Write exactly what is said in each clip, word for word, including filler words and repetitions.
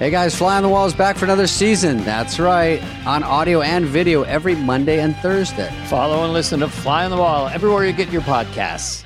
Hey guys, Fly on the Wall is back for another season. That's right, on audio and video every Monday and Thursday. Follow and listen to Fly on the Wall everywhere you get your podcasts.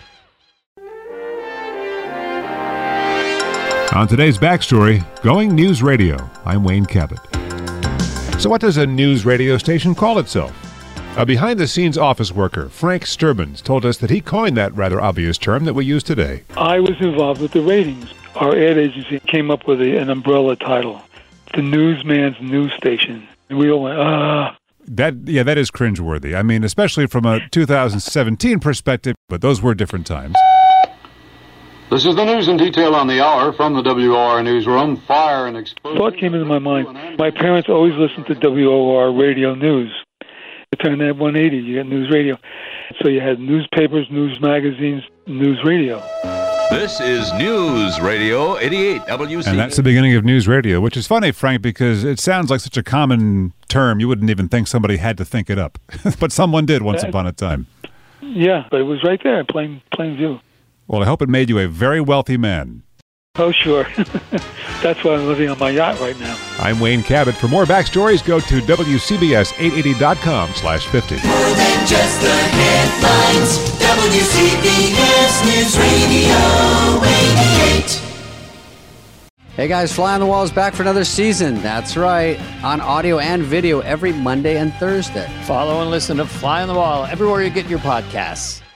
On today's Backstory, Going News Radio, I'm Wayne Cabot. So what does a news radio station call itself? A behind-the-scenes office worker, Frank Sturbins, told us that he coined that rather obvious term that we use today. I was involved with the ratings. Our ad agency came up with a, an umbrella title, The Newsman's News Station. And we all went, ah. That, yeah, that is cringeworthy. I mean, especially from a two thousand seventeen perspective, but those were different times. This is the news in detail on the hour from the W O R newsroom. Fire and explosion. Thought came into my mind. My parents always listened to W O R radio news. You turn that one eighty, you get news radio. So you had newspapers, news magazines, news radio. This is News Radio eighty-eight W C. And that's the beginning of news radio, which is funny, Frank, because it sounds like such a common term, you wouldn't even think somebody had to think it up. But someone did once uh, upon a time. Yeah, but it was right there in plain, plain view. Well, I hope it made you a very wealthy man. Oh, sure. That's why I'm living on my yacht right now. I'm Wayne Cabot. For more backstories, go to W C B S eight eighty dot com slash fifty. More than just the headlines. W C B S News Radio eighty-eight. Hey guys, Fly on the Wall is back for another season. That's right, on audio and video every Monday and Thursday. Follow and listen to Fly on the Wall everywhere you get your podcasts.